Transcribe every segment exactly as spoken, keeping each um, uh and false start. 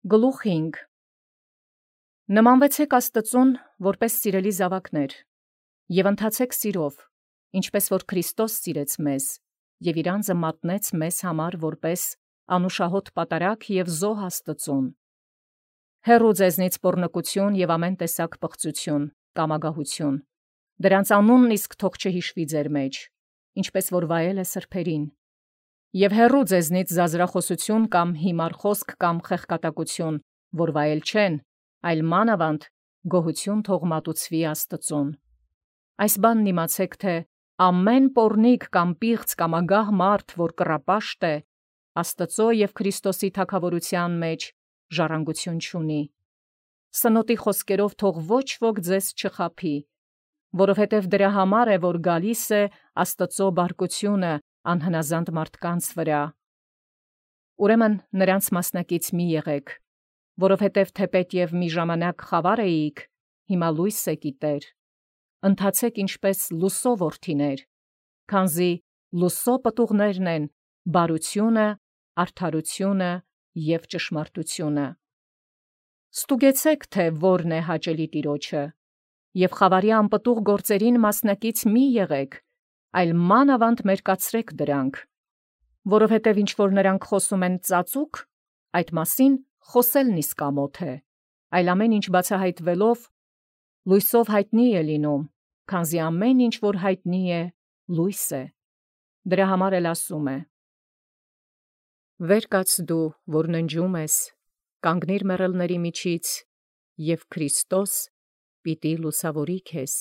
Գլուխ հինգ. Նմանվեցեք Աստծուն որպես սիրելի զաւակներ, և ընթացեք սիրով, ինչպես որ Քրիստոս սիրեց մեզ, և իր անձը մատնեց մեզ համար որպես անուշահոտ պատարագ և զոհ Աստծուն։ Հեռու ձեզնից պոռնկություն և ամեն տեսակ պղծություն, կամագահություն, դրանց անունն իսկ թող չհիշվի ձեր մեջ, ինչպես որ վայել է սրբերին։ Եվ հեռու ձեզնից զազրախոսություն կամ հիմար խոսք կամ խեղկատակություն, որ վայել չեն, այլ մանավանդ գոհություն թող մատուցվի Աստծուն։ Այս բանն իմացեք, թե ամեն պոռնիկ կամ պիղծ կամ ագահ մարդ, որ կռապաշտ է, Աստծո և Քրիստոսի թագավորության մեջ ժառանգություն չունի։ Սնոտի խոսքերով թող ոչ ոք ձեզ չխաբի, որովհետև դրա համար է, որ գալիս է Աստծո բարկությունը անհնազանդ մարդկանց վրա։ Ուրեմն նրանց մասնակից մի եղեք, որովհետև թեպետև մի ժամանակ խավար էիք, հիմա լույս եք իտեր։ Ընթացեք ինչպես լուսո որդիներ, քանզի լուսո պտուղներն են բարությունը, արդարությունը և ճշմարտությունը։ Ստուգեցեք, թե որն է հաճելի Տիրոջը, և խավարի անպտուղ գործերին մասնակից մի եղեք, այլ մանավանդ մերկացրեք դրանք, որովհետև ինչ որ նրանք խոսում են ծածուկ, այդ մասին խոսելն իսկ ամոթ է, այլ ամեն ինչ բացահայտվելով լույսով հայտնի է լինում, քանզի ամեն ինչ որ հայտնի է, լույս է։ Դրա համար էլ ասում է. «Վեր կաց դու, որ ննջում ես, կանգնիր մեռելների միջից, և Քրիստոս պիտի լուսավորի քեզ»։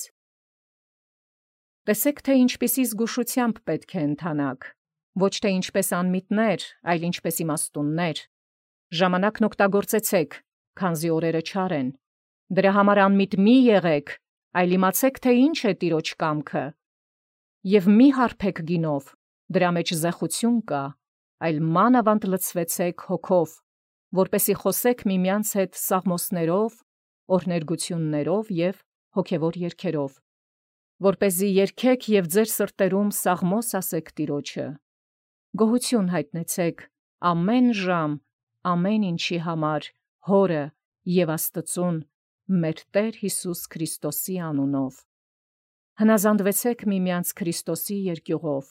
Տեսեք, թե ինչպիսի զգուշությամբ պետք է ընթանաք, ոչ թե ինչպես անմիտներ, այլ ինչպես իմաստուններ։ Ժամանակն օգտագործեցեք, քանզի օրերը չար են։ Դրա համար անմիտ մի եղեք, այլ իմացեք, թե ինչ է Տիրոջ կամքը։ Եվ մի հարբեք գինով, դրա մեջ զեխություն կա, այլ մանավանդ լցվեցեք հոգով, որպեսի խոսեք միմյանց հետ սաղմոսներով, օրհներգություններով և հոգևոր երգերով, որպեսզի երգեք և ձեր սրտերում սաղմոս ասեք Տիրոջը։ Գոհություն հայտնեցեք ամեն ժամ, ամեն ինչի համար Հորը և Աստծուն, մեր Տեր Հիսուս Քրիստոսի անունով։ Հնազանդվեցեք միմյանց Քրիստոսի երկյուղով։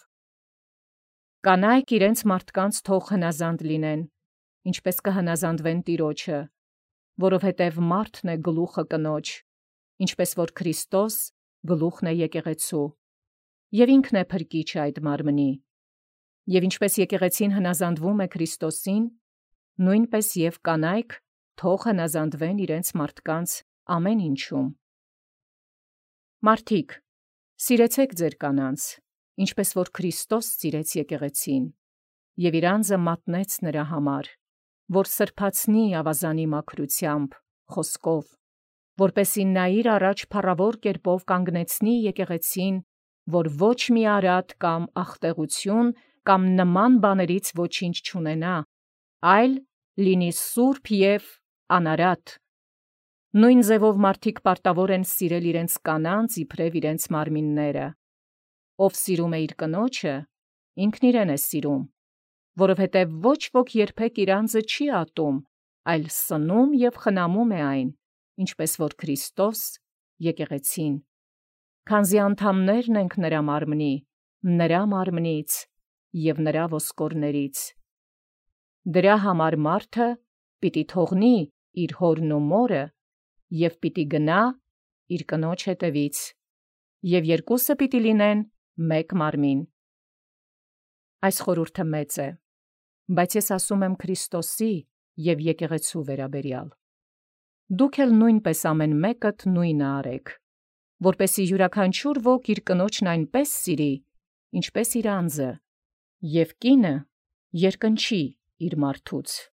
Կանայք իրենց մարդկանց թող հնազանդ լինեն, ինչպես կհնազանդվեն Տիրոջը, որովհետև մարդն է գլուխը կնոջ, ինչպես որ Քրիստոս գլուխն է եկեղեցու, և ինքն է փրկիչը այդ մարմնի։ Եվ ինչպես եկեղեցին հնազանդվում է Քրիստոսին, նույնպես և կանայք թող հնազանդվեն իրենց մարդկանց ամեն ինչում։ Մարդիկ, սիրեցեք ձեր կանանց, ինչպես որ Քրիստոս սիրեց եկեղեցին, և իր անձը մատնեց նրա համար, որ սրբացնի ավազանի մաքրությամբ, խոսքով, որպեսզի նա իր առաջ փառավոր կերպով կանգնեցնի եկեղեցին, որ ոչ մի արատ կամ ախտեղություն կամ նման բաներից ոչինչ չունենա, այլ լինի սուրբ և անարատ։ Նույն ձևով մարդիկ պարտավոր են սիրել իրենց կանանց իբրև իրենց մարմինները։ Ով սիրում է իր կնոջը, ինքն իրեն է սիրում, որովհետև ոչ ոք երբեք իր անձը չի ատում, այլ սնում և խնամում է այն, ինչպես որ Քրիստոս եկեղեցին, քանզի անդամներն ենք նրա մարմնի, նրա մարմնից և նրա ոսկորներից։ Դրա համար մարդը պիտի թողնի իր հորն ու մորը և պիտի գնա իր կնոջ հետևից, և երկուսը պիտի լինեն մեկ մարմին։ Այս խորհուրդը մեծ է, բայց ես ասում եմ Քրիստոսի և եկեղեցու վերաբերյալ։ Դուք էլ նույնպես ամեն մեկդ նույնը արեք, որպեսզի յուրաքանչյուր ոք իր կնոջն այնպես սիրի, ինչպես իր անձը, և կինը երկնչի իր մարդուց։